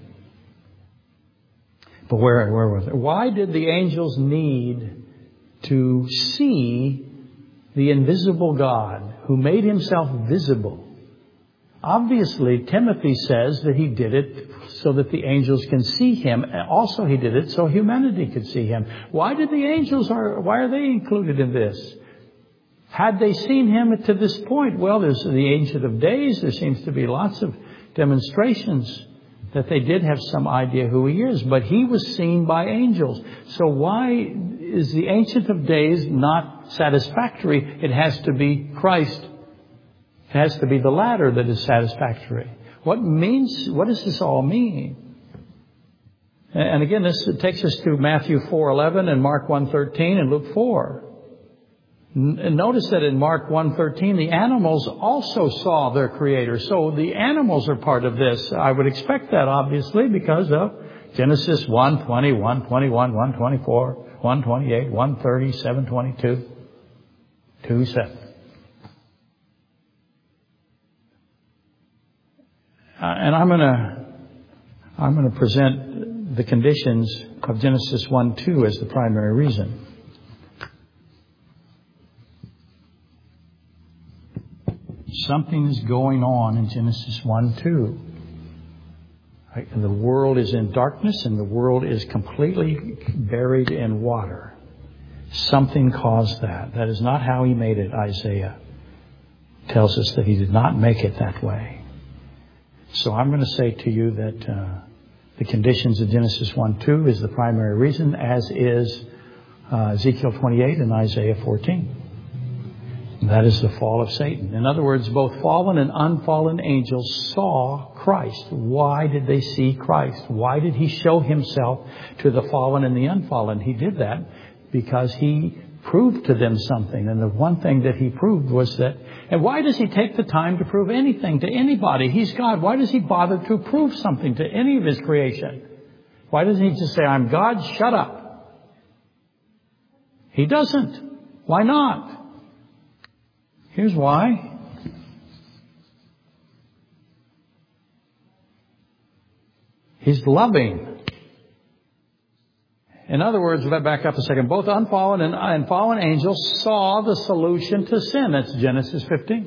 But where was it? Why did the angels need to see the invisible God who made himself visible? Obviously, Timothy says that he did it so that the angels can see him. And also, he did it so humanity could see him. Why did the angels why are they included in this? Had they seen him to this point? Well, there's the Ancient of Days. There seems to be lots of demonstrations that they did have some idea who he is. But he was seen by angels. So why is the Ancient of Days not satisfactory? It has to be Christ. It has to be the latter that is satisfactory. What does this all mean? And again, this takes us to Matthew 4:11 and Mark 1:13 and Luke 4. And notice that in Mark 1:13, the animals also saw their Creator. So the animals are part of this. I would expect that, obviously, because of Genesis 1:20, 1:21, 1:24, 1:28, 1:30, 7:22, 2:7. And I'm going to present the conditions of Genesis 1:2 as the primary reason. Something is going on in Genesis 1:2. The world is in darkness and the world is completely buried in water. Something caused that. That is not how he made it. Isaiah tells us that he did not make it that way. So I'm going to say to you that the conditions of Genesis 1:2 is the primary reason, as is Ezekiel 28 and Isaiah 14. And that is the fall of Satan. In other words, both fallen and unfallen angels saw Christ. Why did they see Christ? Why did he show himself to the fallen and the unfallen? He did that because he proved to them something. And the one thing that he proved was that... And why does he take the time to prove anything to anybody? He's God. Why does he bother to prove something to any of his creation? Why doesn't he just say, I'm God, shut up? He doesn't. Why not? Here's why. He's loving. In other words, let's back up a second. Both unfallen and fallen angels saw the solution to sin. That's Genesis 15.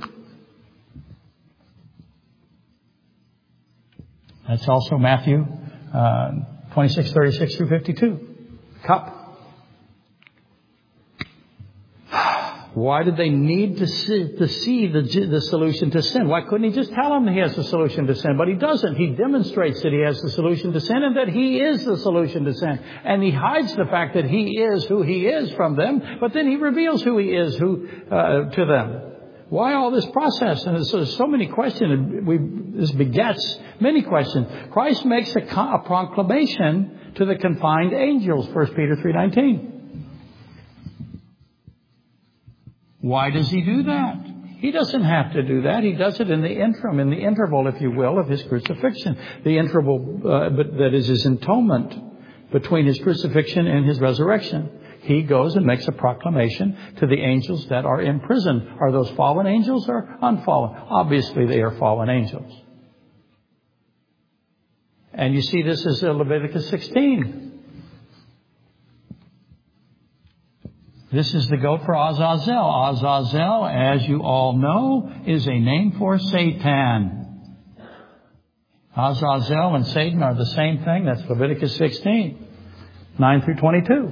That's also Matthew 26:36 through 52. Cup. Why did they need to see the solution to sin? Why couldn't he just tell them he has the solution to sin? But he doesn't. He demonstrates that he has the solution to sin and that he is the solution to sin. And he hides the fact that he is who he is from them, but then he reveals who he is to them. Why all this process? And there's so many questions. This begets many questions. Christ makes a proclamation to the confined angels, 1 Peter 3:19. Why does he do that? He doesn't have to do that. He does it in the interval, if you will, of his crucifixion. The interval, that is his atonement between his crucifixion and his resurrection. He goes and makes a proclamation to the angels that are in prison. Are those fallen angels or unfallen? Obviously, they are fallen angels. And you see this as Leviticus 16. This is the goat for Azazel. Azazel, as you all know, is a name for Satan. Azazel and Satan are the same thing. That's Leviticus 16, 9 through 22.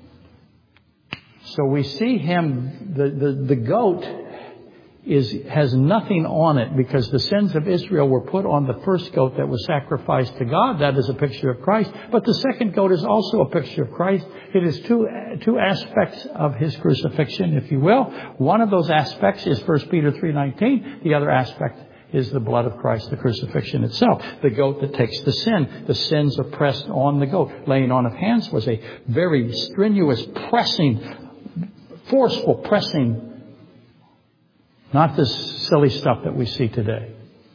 So we see him, the goat has nothing on it because the sins of Israel were put on the first goat that was sacrificed to God. That is a picture of Christ. But the second goat is also a picture of Christ. It is two aspects of his crucifixion, if you will. One of those aspects is 1 Peter 3:19. The other aspect is the blood of Christ, the crucifixion itself. The goat that takes the sin. The sins are pressed on the goat. Laying on of hands was a very strenuous pressing, forceful pressing. Not this silly stuff that we see today.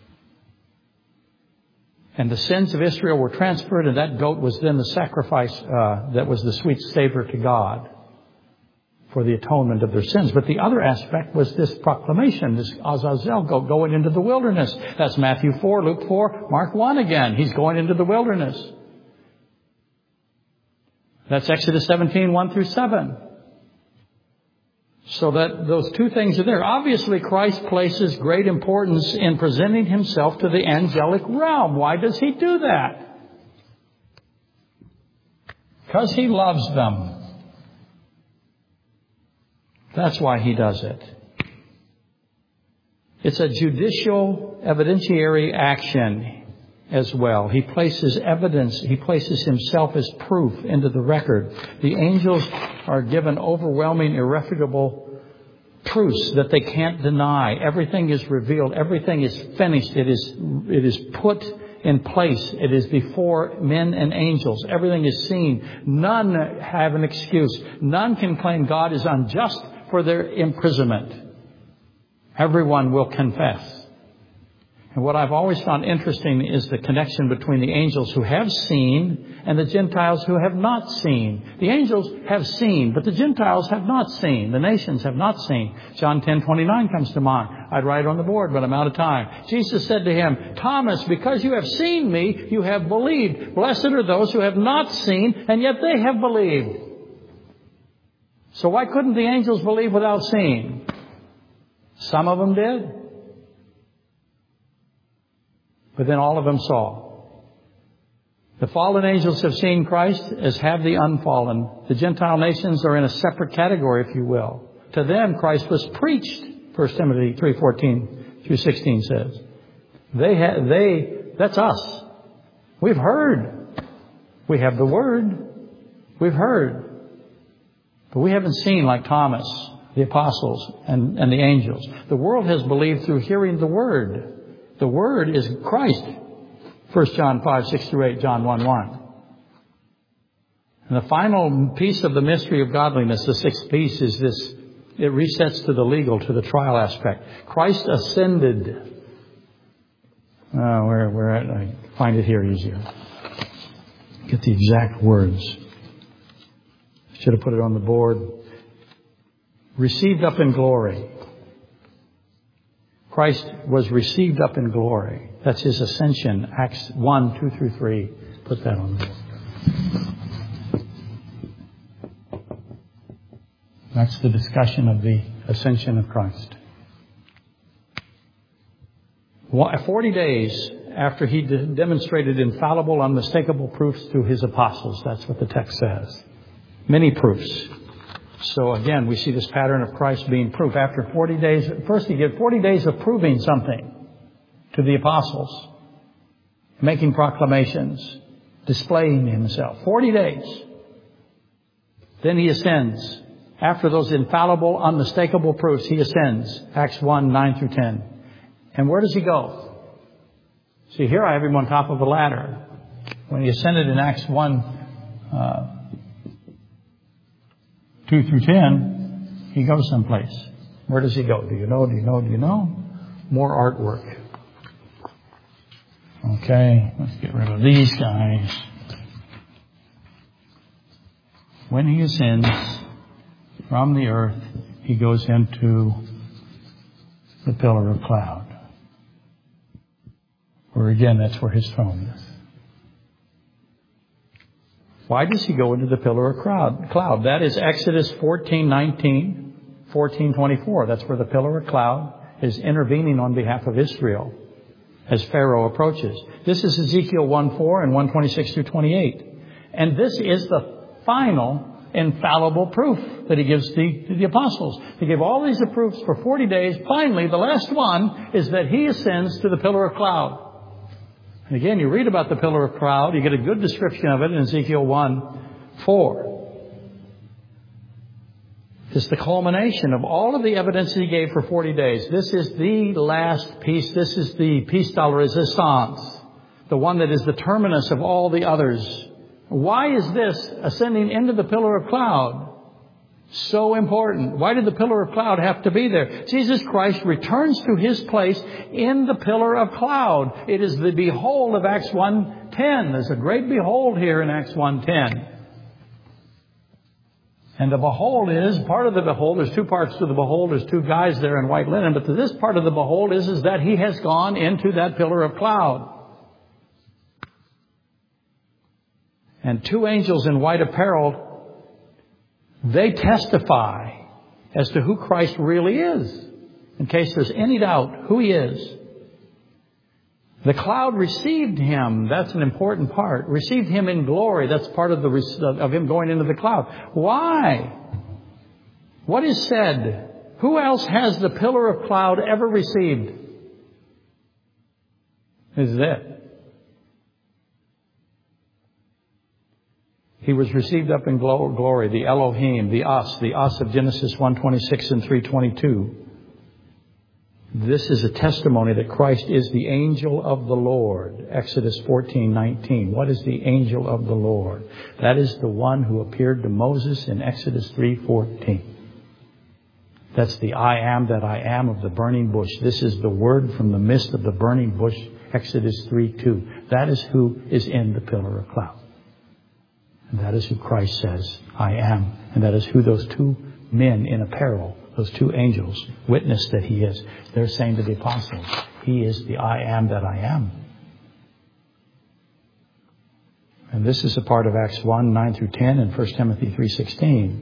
And the sins of Israel were transferred, and that goat was then the sacrifice that was the sweet savor to God for the atonement of their sins. But the other aspect was this proclamation, this Azazel goat going into the wilderness. That's Matthew 4, Luke 4, Mark 1 again. He's going into the wilderness. That's Exodus 17, 1 through 7. So that those two things are there. Obviously, Christ places great importance in presenting himself to the angelic realm. Why does he do that? Because he loves them. That's why he does it. It's a judicial evidentiary action as well. He places evidence, he places himself as proof into the record. The angels are given overwhelming, irrefutable proofs that they can't deny. Everything is revealed. Everything is finished. It is put in place. It is before men and angels. Everything is seen. None have an excuse. None can claim God is unjust for their imprisonment. Everyone will confess. And what I've always found interesting is the connection between the angels who have seen and the Gentiles who have not seen. The angels have seen, but the Gentiles have not seen. The nations have not seen. John 10:29 comes to mind. I'd write it on the board, but I'm out of time. Jesus said to him, Thomas, because you have seen me, you have believed. Blessed are those who have not seen, and yet they have believed. So why couldn't the angels believe without seeing? Some of them did. But then all of them saw. The fallen angels have seen Christ, as have the unfallen. The Gentile nations are in a separate category, if you will. To them, Christ was preached, 1 Timothy 3:14 through 16 says. That's us. We've heard. We have the Word. We've heard. But we haven't seen like Thomas, the apostles, and the angels. The world has believed through hearing the Word. The Word is Christ. 1 John 5, 6 through 8, John 1, 1. And the final piece of the mystery of godliness, the sixth piece, is this. It resets to the legal, to the trial aspect. Christ ascended. Where I find it here easier. Get the exact words. Should have put it on the board. Received up in glory. Christ was received up in glory. That's his ascension. Acts 1, 2 through 3. Put that on the board. That's the discussion of the ascension of Christ. 40 days after he demonstrated infallible, unmistakable proofs through his apostles. That's what the text says. Many proofs. So again, we see this pattern of Christ being proof. After 40 days, first he gave 40 days of proving something to the apostles. Making proclamations. Displaying himself. 40 days. Then he ascends. After those infallible, unmistakable proofs, he ascends. Acts 1, 9 through 10. And where does he go? See, here I have him on top of a ladder. When he ascended in Acts 1, 2 through 10, he goes someplace. Where does he go? Do you know? Do you know? Do you know? More artwork. Okay, let's get rid of these guys. When he ascends from the earth, he goes into the pillar of cloud. Where again, that's where his throne is. Why does he go into the pillar of cloud? That is Exodus 14:19, 14:24. That's where the pillar of cloud is intervening on behalf of Israel as Pharaoh approaches. This is Ezekiel 1:4 and 1:26 through 28. And this is the final infallible proof that he gives to the apostles. He gave all these proofs for 40 days. Finally, the last one is that he ascends to the pillar of cloud. And again, you read about the pillar of cloud. You get a good description of it in Ezekiel 1:4. It's the culmination of all of the evidence He gave for 40 days. This is the last piece. This is the piece de resistance, the one that is the terminus of all the others. Why is this ascending into the pillar of cloud so important? Why did the pillar of cloud have to be there? Jesus Christ returns to His place in the pillar of cloud. It is the behold of Acts 1:10. There's a great behold here in Acts 1:10. And the behold is, part of the behold, there's two parts to the behold. There's two guys there in white linen. But this part of the behold is that He has gone into that pillar of cloud. And two angels in white apparel, they testify as to who Christ really is. In case there's any doubt who He is. The cloud received Him. That's an important part. Received Him in glory. That's part of Him going into the cloud. Why? What is said? Who else has the pillar of cloud ever received? This is it. He was received up in glory, the Elohim, the us of Genesis 1:26 and 3:22. This is a testimony that Christ is the angel of the Lord. Exodus 14:19. What is the angel of the Lord? That is the one who appeared to Moses in Exodus 3:14. That's the I am that I am of the burning bush. This is the word from the midst of the burning bush, Exodus 3:2. That is who is in the pillar of cloud. And that is who Christ says, I am. And that is who those two men in apparel, those two angels, witness that He is. They're saying to the apostles, He is the I am that I am. And this is a part of Acts 1:9 through 10 and 1 Timothy 3:16.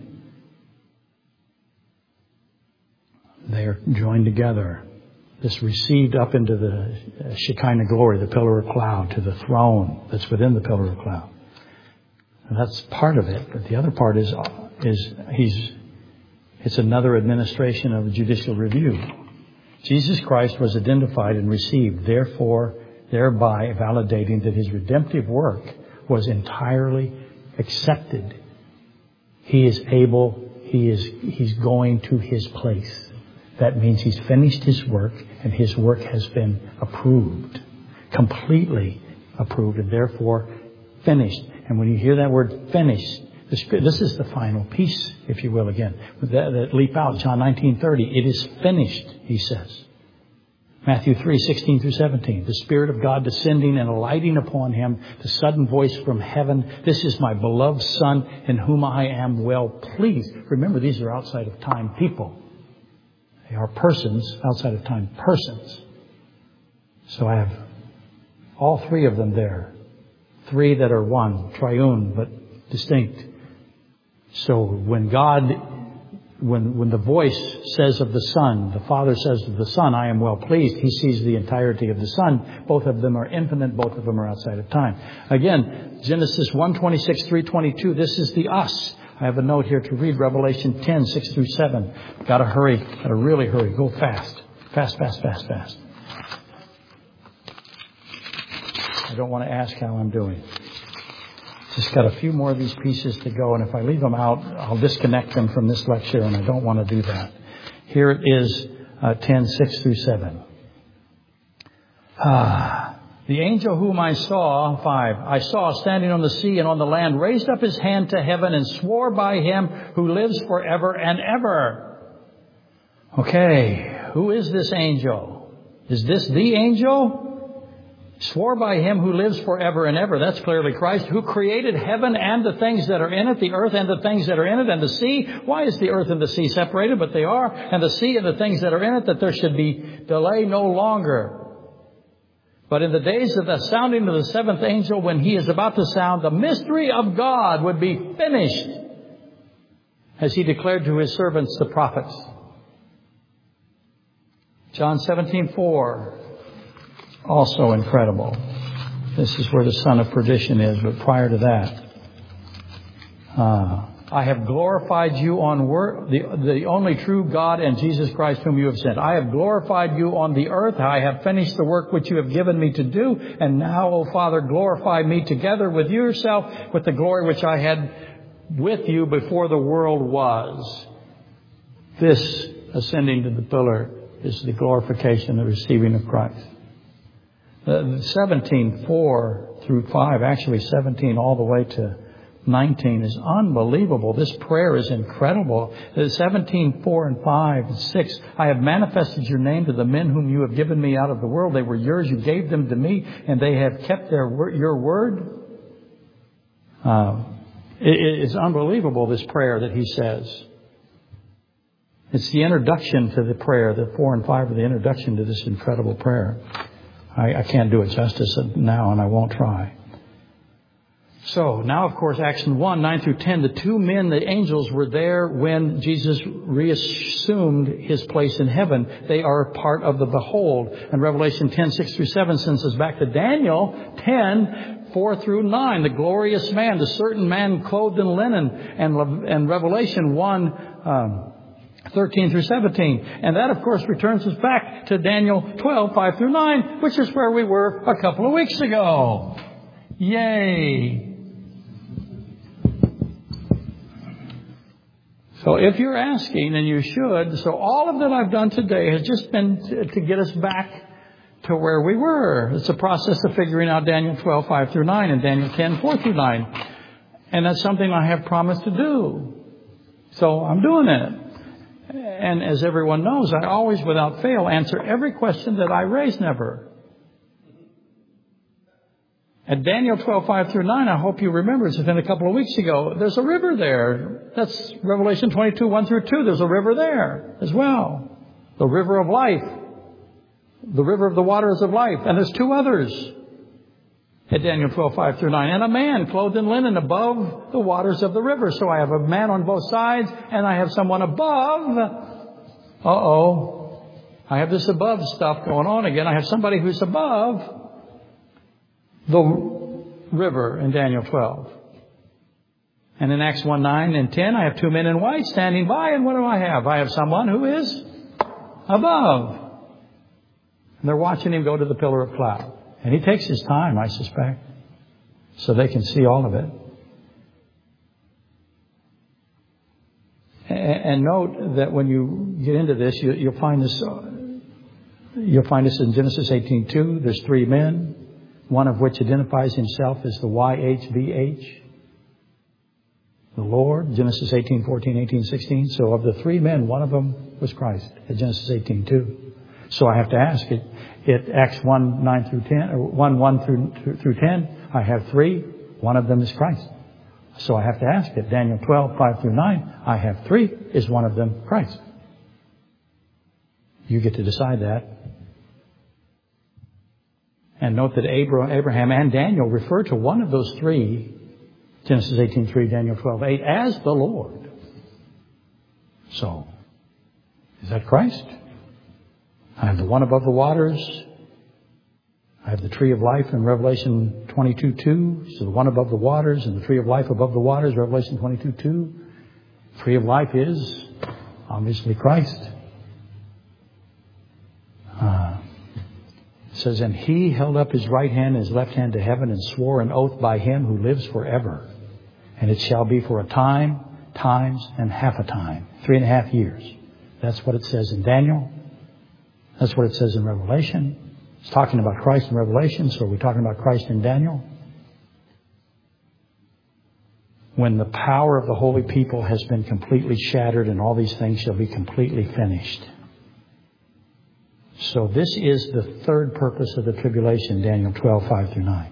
They are joined together. This received up into the Shekinah glory, the pillar of cloud, to the throne that's within the pillar of cloud. And that's part of it. But the other part is it's another administration of judicial review. Jesus Christ was identified and received, therefore, thereby validating that His redemptive work was entirely accepted. He is able, He's going to His place. That means He's finished His work and His work has been approved. Completely approved and therefore finished. And when you hear that word finished, this is the final piece, if you will, again. That leap out, John 19:30. It is finished, He says. Matthew 3:16 through 17. The Spirit of God descending and alighting upon Him. The sudden voice from heaven. This is my beloved Son in whom I am well pleased. Remember, these are outside of time people. They are persons, outside of time persons. So I have all three of them there. Three that are one, triune, but distinct. So when the voice says of the Son, the Father says of the Son, I am well pleased, He sees the entirety of the Son. Both of them are infinite, both of them are outside of time. Again, Genesis 1:26, 3:22, this is the us. I have a note here to read Revelation 10:6 through 7. Gotta hurry, gotta really hurry, go fast. Fast. I don't want to ask how I'm doing. Just got a few more of these pieces to go, and if I leave them out, I'll disconnect them from this lecture, and I don't want to do that. Here it is, 10:6 through 7. The angel whom I saw, 5, I saw standing on the sea and on the land, raised up his hand to heaven and swore by Him who lives forever and ever. Okay, who is this angel? Is this the angel? Swore by Him who lives forever and ever. That's clearly Christ, who created heaven and the things that are in it, the earth and the things that are in it, and the sea. Why is the earth and the sea separated? But they are. And the sea and the things that are in it, that there should be delay no longer. But in the days of the sounding of the seventh angel, when He is about to sound, the mystery of God would be finished, as He declared to His servants, the prophets. John 17:4. Also incredible. This is where the son of perdition is, but prior to that, I have glorified you on the only true God and Jesus Christ whom you have sent. I have glorified you on the earth. I have finished the work which you have given me to do. And now, O Father, glorify me together with yourself with the glory which I had with you before the world was. This ascending to the pillar is the glorification, the receiving of Christ. 17:4 through 5, actually 17 all the way to 19 is unbelievable. This prayer is incredible. 17:4 and 5 and 6. I have manifested your name to the men whom you have given me out of the world. They were yours. You gave them to me, and they have kept your word. It's unbelievable, this prayer that he says. It's the introduction to the prayer. The 4 and 5 are the introduction to this incredible prayer. I can't do it justice now, and I won't try. So now, of course, Acts 1, 9 through 10, the two men, the angels, were there when Jesus reassumed his place in heaven. They are part of the behold. And Revelation 10, 6 through 7 sends us back to Daniel 10, 4 through 9, the glorious man, the certain man clothed in linen, and Revelation 1, 13 through 17. And that, of course, returns us back to Daniel 12, 5 through 9, which is where we were a couple of weeks ago. Yay! So if you're asking, and you should, so all of that I've done today has just been to get us back to where we were. It's a process of figuring out Daniel 12, 5 through 9, and Daniel 10, 4 through 9. And that's something I have promised to do. So I'm doing it. And as everyone knows, I always, without fail, answer every question that I raise never. At Daniel 12, 5 through 9, I hope you remember, it's been a couple of weeks ago, there's a river there. That's Revelation 22, 1 through 2. There's a river there as well. The river of life. The river of the waters of life. And there's two others at Daniel 12, 5 through 9. And a man clothed in linen above the waters of the river. So I have a man on both sides, and I have someone above. I have this above stuff going on again. I have somebody who's above the river in Daniel 12. And in Acts 1, 9 and 10, I have two men in white standing by. And what do I have? I have someone who is above. And they're watching him go to the pillar of cloud. And he takes his time, I suspect, so they can see all of it. And note that when you get into this, you'll find this in Genesis 18:2. There's three men, one of which identifies himself as the YHVH, the Lord, Genesis 18:14, 18, 16. So of the three men, one of them was Christ at Genesis 18:2. So I have to ask it. At Acts 1, 9 through 10, or 1 through 10, I have three. One of them is Christ. So I have to ask it. Daniel 12, 5 through 9, I have three. Is one of them Christ? You get to decide that. And note that Abraham and Daniel refer to one of those three, Genesis 18:3, Daniel 12:8, as the Lord. So, is that Christ? I have the one above the waters. I have the tree of life in Revelation 22:2. So the one above the waters and the tree of life above the waters, Revelation 22:2. Tree of life is obviously Christ. It says, and he held up his right hand and his left hand to heaven and swore an oath by him who lives forever. And it shall be for a time, times, and half a time. 3.5 years. That's what it says in Daniel. That's what it says in Revelation. It's talking about Christ in Revelation, so are we talking about Christ in Daniel? When the power of the holy people has been completely shattered and all these things shall be completely finished. So this is the third purpose of the tribulation, Daniel 12, 5 through 9.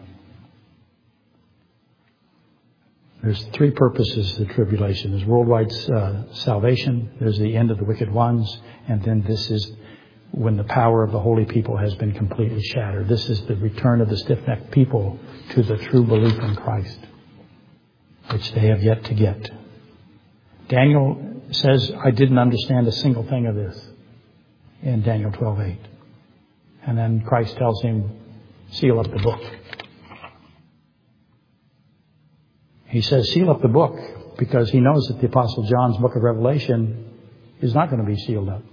There's three purposes of the tribulation. There's worldwide salvation. There's the end of the wicked ones. And then this is when the power of the holy people has been completely shattered. This is the return of the stiff-necked people to the true belief in Christ, which they have yet to get. Daniel says, I didn't understand a single thing of this in Daniel 12:8. And then Christ tells him, seal up the book. He says, seal up the book, because he knows that the Apostle John's book of Revelation is not going to be sealed up.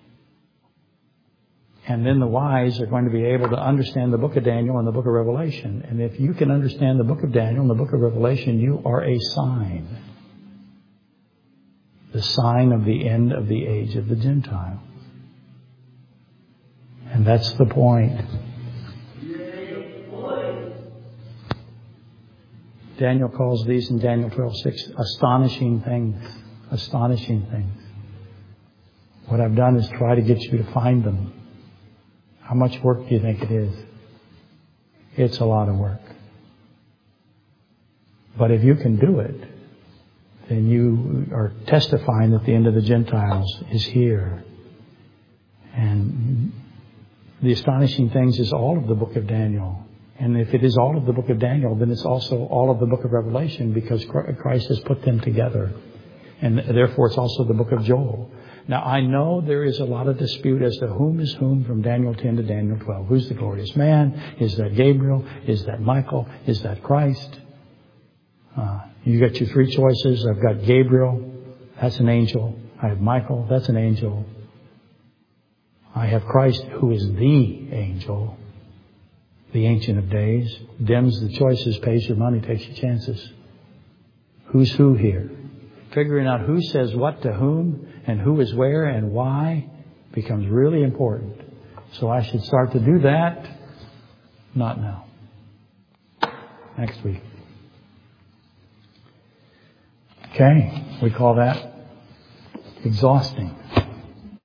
And then the wise are going to be able to understand the book of Daniel and the book of Revelation. And if you can understand the book of Daniel and the book of Revelation, you are a sign. The sign of the end of the age of the Gentiles. And that's the point. Daniel calls these in Daniel 12:6 astonishing things. Astonishing things. What I've done is try to get you to find them. How much work do you think it is? It's a lot of work. But if you can do it, then you are testifying that the end of the Gentiles is here. And the astonishing things is all of the book of Daniel. And if it is all of the book of Daniel, then it's also all of the book of Revelation, because Christ has put them together. And therefore it's also the book of Joel. Now I know there is a lot of dispute as to whom is whom from Daniel 10 to Daniel 12. Who's the glorious man? Is that Gabriel? Is that Michael? Is that Christ? You got your three choices. I've got Gabriel. That's an angel. I have Michael. That's an angel. I have Christ, who is the angel. The Ancient of Days. Dims the choices, pays your money, takes your chances. Who's who here? Figuring out who says what to whom and who is where and why becomes really important. So I should start to do that. Not now. Next week. Okay, we call that exhausting.